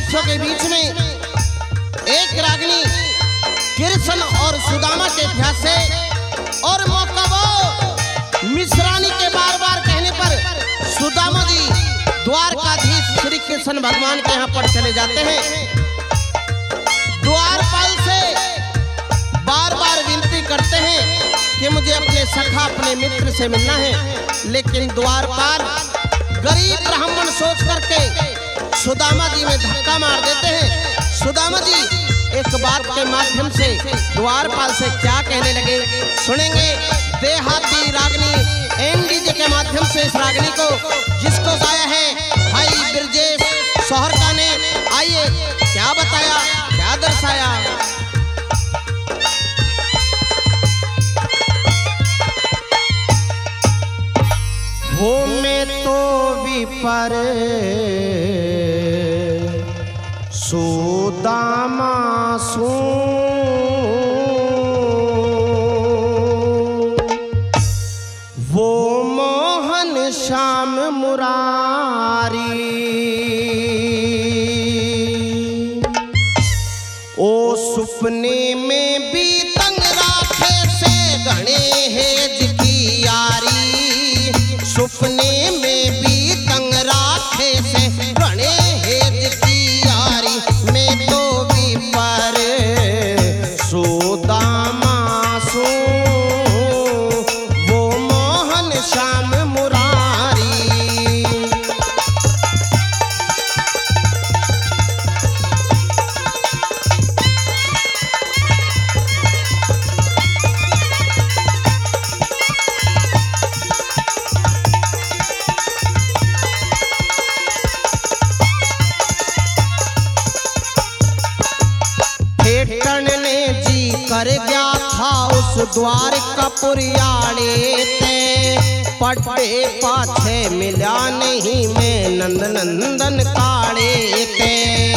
साथियों के बीच में एक रागिनी कृष्ण और सुदामा के ध्यान से और मौका वो मिश्रानी के बार बार कहने पर सुदामा जी द्वारकाधीश श्री कृष्ण भगवान के यहाँ पर चले जाते हैं। द्वारपाल से बार बार विनती करते हैं कि मुझे अपने सखा अपने मित्र से मिलना है, लेकिन द्वारपाल गरीब ब्राह्मण सोच करके सुदामा जी में धक्का मार देते हैं। सुदामा जी एक बात के माध्यम से द्वारपाल से क्या कहने लगे सुनेंगे। देहाती रागनी एनडीजे के माध्यम से इस रागनी को जिसको गाया है भाई ब्रजेश सोहरका ने, आइए क्या बताया क्या दर्शाया। हो में तो विपर सुदामा सू वो मोहन श्याम मुरारी ओ सुपने में भी तंग राखे से गणे हेज की यारी, सुपने में भी तंग राखे से गणे हेज की यारी। मैं तो विपर सुदामा सू वो मोहन श्याम मुरारी। कर गया था उस द्वार का पुरियाड़े ते, पट्टे पाछे मिला नहीं मैं नंद नंदन काड़े ते।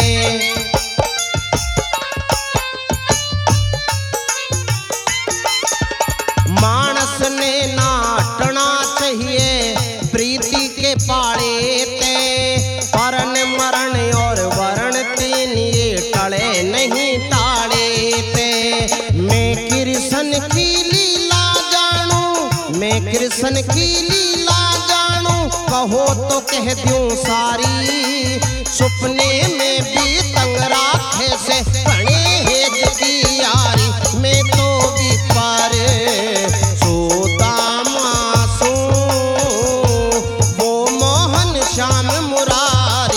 मानस ने नाटना चाहिए प्रीति के पाड़े ते, परन मरण और वरण तीन ये टले नहीं टाड़े ते। मैं कृष्ण की लीला जानू, मैं कृष्ण की लीला जानू, कहो तो कह दूं सारी। सुपने में भी तंग राखे से गणे हेज की यारी। मैं तो विपर सुदामा सू वो मोहन श्याम मुरारी।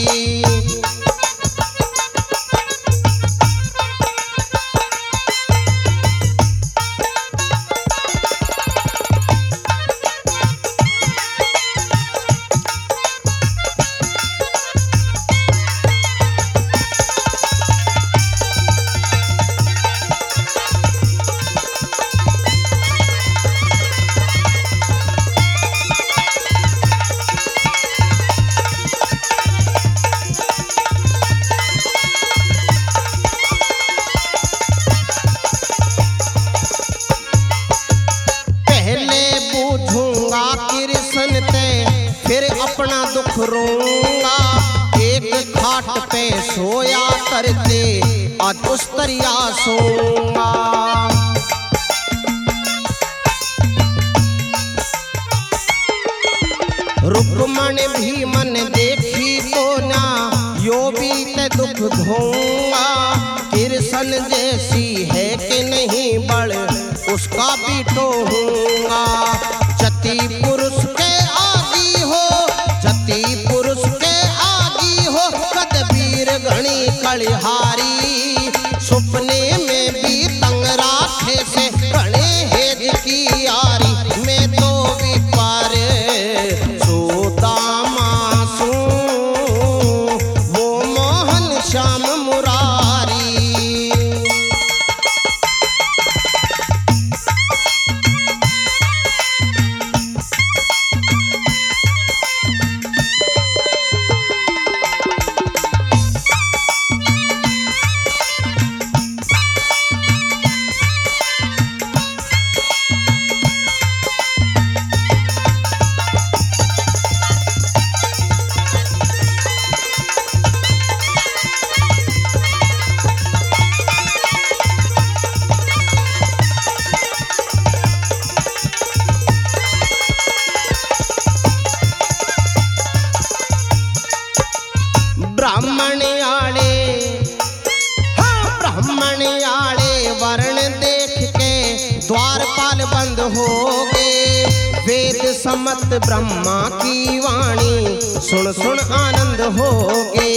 फिर अपना दुख रोऊंगा, एक खाट पे सोया करते आज उस तरिया सोऊंगा। रुक्मण भी मन देखी को ना यो बीत दुख धोऊंगा। कृष्ण जैसी है कि नहीं बड़ उसका भी टोहूंगा। जति पुरुष के आदि हो, जति पुरुष के आदि हो, कदबीर घणी कलिहारी। सुपने में भी तंग राखे से गणे हेज की यारी। मैं तो विपर सुदामा सू वो मोहन श्याम मुरारी। आनंद होगे। वेद समत ब्रह्मा की वाणी सुन सुन आनंद होगे।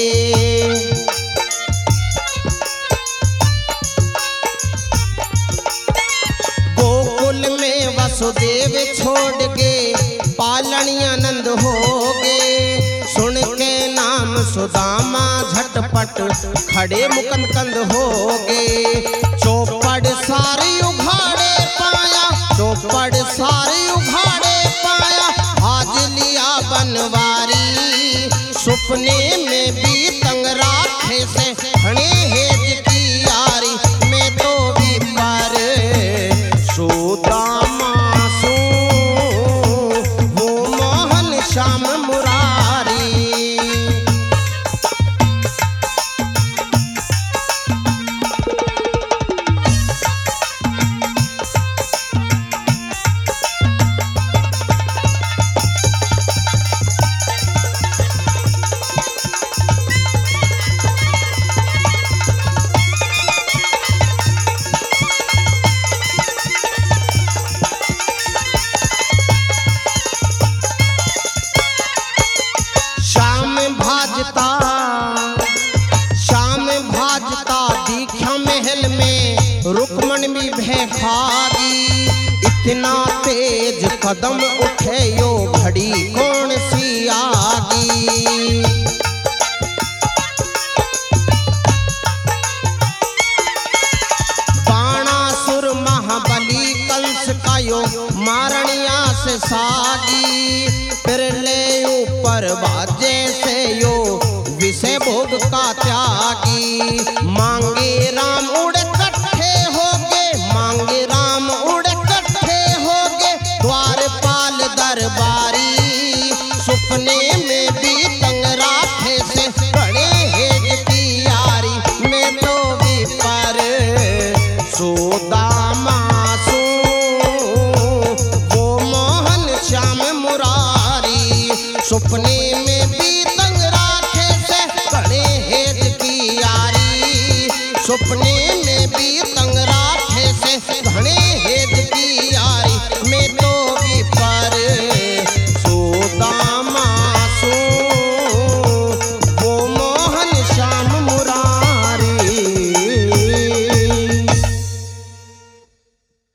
गोकुल में वसुदेव छोड़ के पालनी आनंद होगे। सुन के नाम सुदामा झटपट खड़े मुकंद कंद होगे। चौपड़ सारी उघाड़े पाया, चौपड़ सारी उघाड़े पाया, आज लिया बनवारी। सुपने में भी तंग राखे से खड़े हेज की यारी। मैं तो भी पर सुदामा सू, वो मोहन श्याम मुरारी। रुक्मण भी भय खागी। इतना तेज कदम उठे यो घड़ी कौन सी आगी। बाणासुर महाबली कंस का यो मारणिया से सागी। फिर ले ऊपर बाजे से यो विषय भोग का त्यागी। मांगे राम उड़े कट्ठे होगे, मांगे राम उड़े कट्ठे होगे, द्वारपाल दरबारी। सुपने में भी तंग राखे से बड़े हेज की यारी। मैं तो भी पर सुदामा सू, वो मोहन श्याम मुरारी। सुपने में भी तंग राखे से बड़े हेज की यारी। सुपने में भी तंग राखे से घने हेज की